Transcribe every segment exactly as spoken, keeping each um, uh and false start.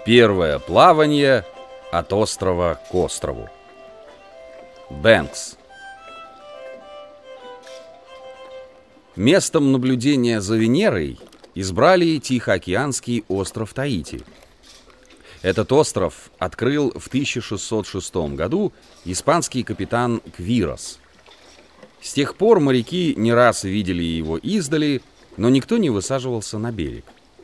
Первое плавание от острова к острову. Бэнкс. Местом наблюдения за Венерой избрали Тихоокеанский остров Таити. Этот остров открыл в тысяча шестьсот шестом году испанский капитан Квирос. С тех пор моряки не раз видели его издали, но никто не высаживался на берег.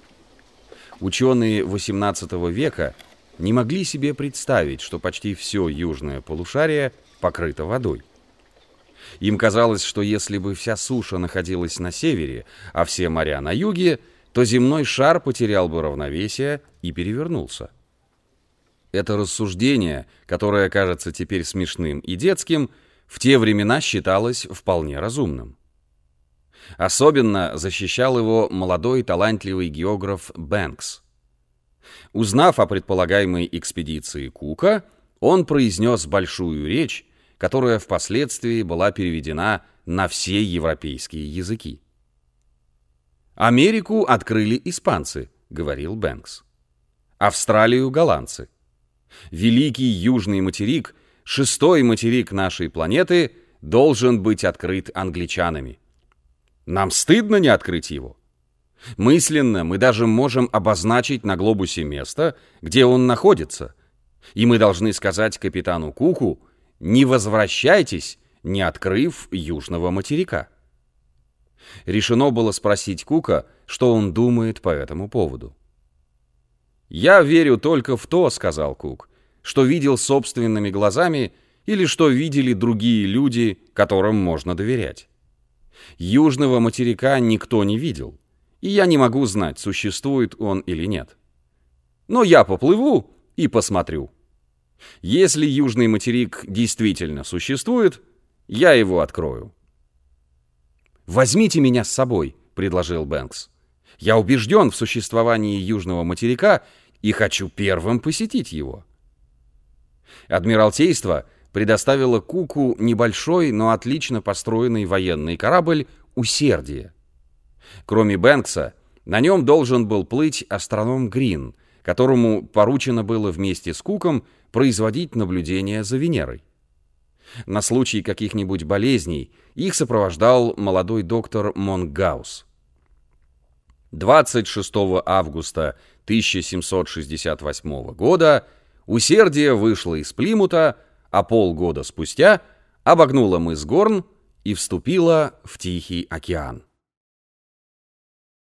Ученые восемнадцатого века не могли себе представить, что почти все южное полушарие покрыто водой. Им казалось, что если бы вся суша находилась на севере, а все моря на юге, то земной шар потерял бы равновесие и перевернулся. Это рассуждение, которое кажется теперь смешным и детским, в те времена считалось вполне разумным. Особенно защищал его молодой талантливый географ Бэнкс. Узнав о предполагаемой экспедиции Кука, он произнес большую речь, которая впоследствии была переведена на все европейские языки. «Америку открыли испанцы», — говорил Бэнкс. «Австралию — голландцы. Великий южный материк, шестой материк нашей планеты, должен быть открыт англичанами. Нам стыдно не открыть его. Мысленно мы даже можем обозначить на глобусе место, где он находится, и мы должны сказать капитану Куку: не возвращайтесь, не открыв южного материка». Решено было спросить Кука, что он думает по этому поводу. «Я верю только в то, — сказал Кук, — что видел собственными глазами или что видели другие люди, которым можно доверять. Южного материка никто не видел, и я не могу знать, существует он или нет. Но я поплыву и посмотрю. Если южный материк действительно существует, я его открою». «Возьмите меня с собой», — предложил Бэнкс. «Я убежден в существовании южного материка и хочу первым посетить его». Адмиралтейство предоставило Куку небольшой, но отлично построенный военный корабль «Усердие». Кроме Бэнкса, на нем должен был плыть астроном Грин, которому поручено было вместе с Куком производить наблюдения за Венерой. На случай каких-нибудь болезней их сопровождал молодой доктор Монгаус. двадцать шестого августа тысяча семьсот шестьдесят восьмого года «Усердие» вышло из Плимута, а полгода спустя обогнуло мыс Горн и вступило в Тихий океан.